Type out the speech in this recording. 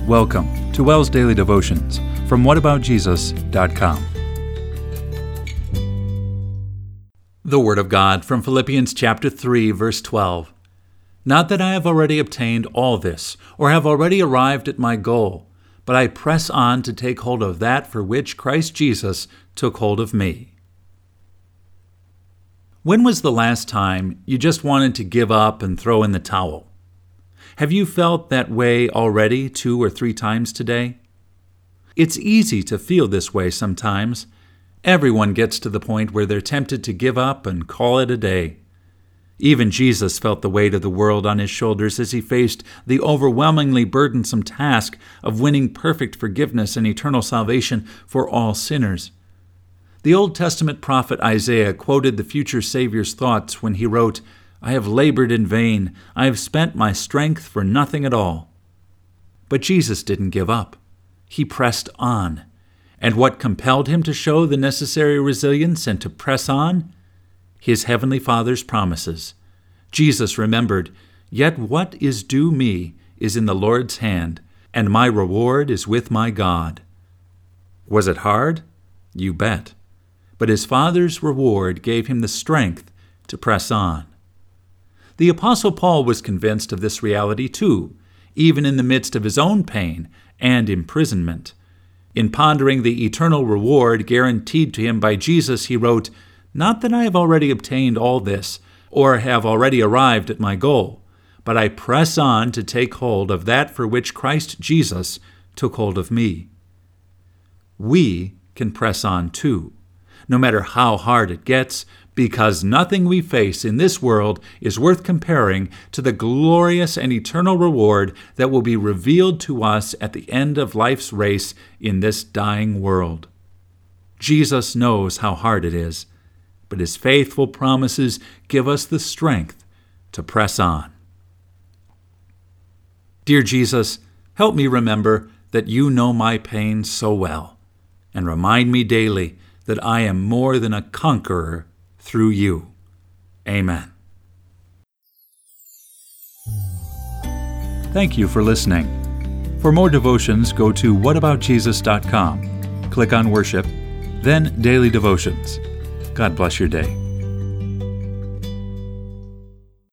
Welcome to WELS Daily Devotions from whataboutjesus.com. The Word of God from Philippians chapter 3, verse 12. Not that I have already obtained all this, or have already arrived at my goal, but I press on to take hold of that for which Christ Jesus took hold of me. When was the last time you just wanted to give up and throw in the towel? Have you felt that way already 2 or 3 times today? It's easy to feel this way sometimes. Everyone gets to the point where they're tempted to give up and call it a day. Even Jesus felt the weight of the world on his shoulders as he faced the overwhelmingly burdensome task of winning perfect forgiveness and eternal salvation for all sinners. The Old Testament prophet Isaiah quoted the future Savior's thoughts when he wrote, "I have labored in vain. I have spent my strength for nothing at all." But Jesus didn't give up. He pressed on. And what compelled him to show the necessary resilience and to press on? His heavenly Father's promises. Jesus remembered, "Yet what is due me is in the Lord's hand, and my reward is with my God." Was it hard? You bet. But his Father's reward gave him the strength to press on. The Apostle Paul was convinced of this reality too, even in the midst of his own pain and imprisonment. In pondering the eternal reward guaranteed to him by Jesus, he wrote, "Not that I have already obtained all this, or have already arrived at my goal, but I press on to take hold of that for which Christ Jesus took hold of me." We can press on too, no matter how hard it gets, because nothing we face in this world is worth comparing to the glorious and eternal reward that will be revealed to us at the end of life's race in this dying world. Jesus knows how hard it is, but his faithful promises give us the strength to press on. Dear Jesus, help me remember that you know my pain so well, and remind me daily that I am more than a conqueror through you. Amen. Thank you for listening. For more devotions, go to whataboutjesus.com. Click on Worship, then Daily Devotions. God bless your day.